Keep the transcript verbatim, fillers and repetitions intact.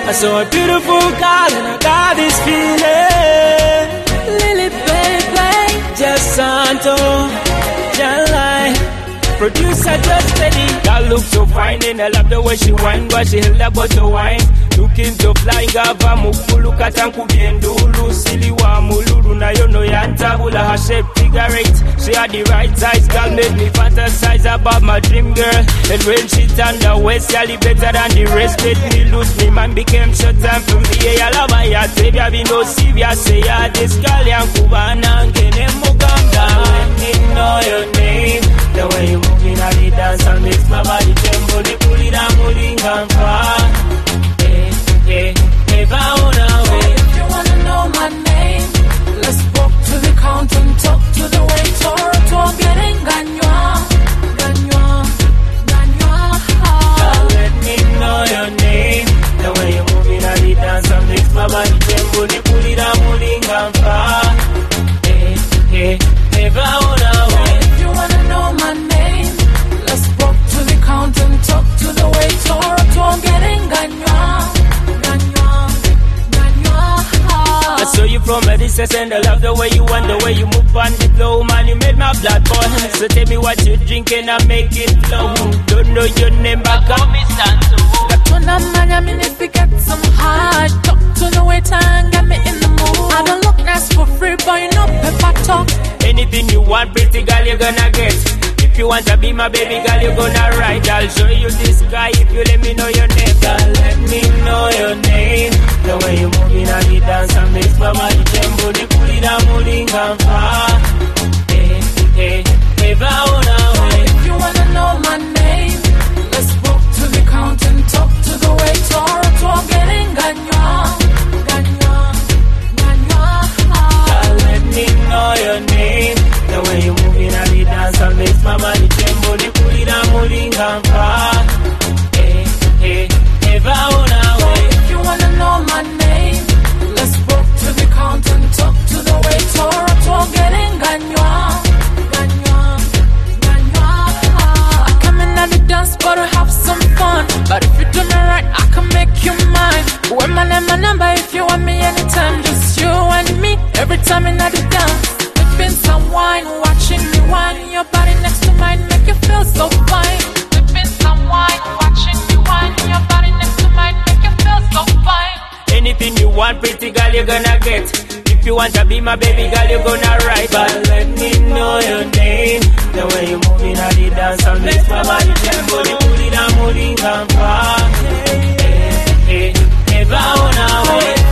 I saw a beautiful girl and I got this feeling. Lily baby, just Santo, just like producer just steady. Girl look so fine and I love the way she whine, but she held up but wine. Looking to flying gava mukulu katanku biendulu sili wa mululu na yono yantabula her shape figure eight. She had the right size, girl made me fantasize about my dream girl. And when she turned her waist, she better than the rest. Made me lose me man became short time for me. Yeah, I love her, yeah, baby, be no serious. Say yeah, this girl yankubana ngene muganda. Let me know your name. The way you moving at the dance and makes my body tremble. They pull it down, moving and far. Hey, if I wanna wait. If you wanna know my name, let's walk to the counter and talk to the waiter. Talk getting ganywa, ganywa, ganywa. Let me know your name. The way you're moving at the dance and makes my body tremble. They pull it down, moving and far. Hey, hey, if I wanna wait. If you wanna know my name, let's walk to the counter and talk to the waiter. Talk getting ganywa. I saw you from a distance and I love the way you want, the way you move on the flow, man, you made my blood boil. So tell me what you drinking and make it flow. Don't know your name, but call me Santo. Got to know man, I mean if we get some hard, talk to the waiter and get me in the mood. I don't look nice for free, but you know pepper talk. Anything you want, pretty girl, you're gonna get. If you want to be my baby girl, you're gonna ride. I'll show you the sky if you let me know your name. Girl, let me know your name. The way you moving at the dance and makes my body tremble. They pull it down, moving and far. Hey, hey, if I wanna wait. If you wanna know my name, let's walk to the counter and talk to the waiter. Talk getting ganywa, ganywa, ganywa. Girl, let me know your name. The way you moving at the dance and makes my body tremble. They pull it down, moving and far. Hey, hey, if I wanna wait. If you wanna know my name, let's walk to the counter and talk to the waiter. Talk getting ganywa, ganywa, ganywa. I come in at the dance bar to have some fun, but if you do me right, I can make you mine. When my name, my number, if you want me anytime, just you and me, every time in at the dance. Been some wine, watching me wine. Your body next to mine, make you feel so fine. Been some wine, watching me wine. Your body next to mine, make you feel so fine. Anything you want, pretty girl, you're gonna get. If you want to be my baby girl, you're gonna ride. But let me know your name. The way you're moving at the dance and makes my body tremble. You pull it down, moving and far. Hey, hey, if I wanna wait.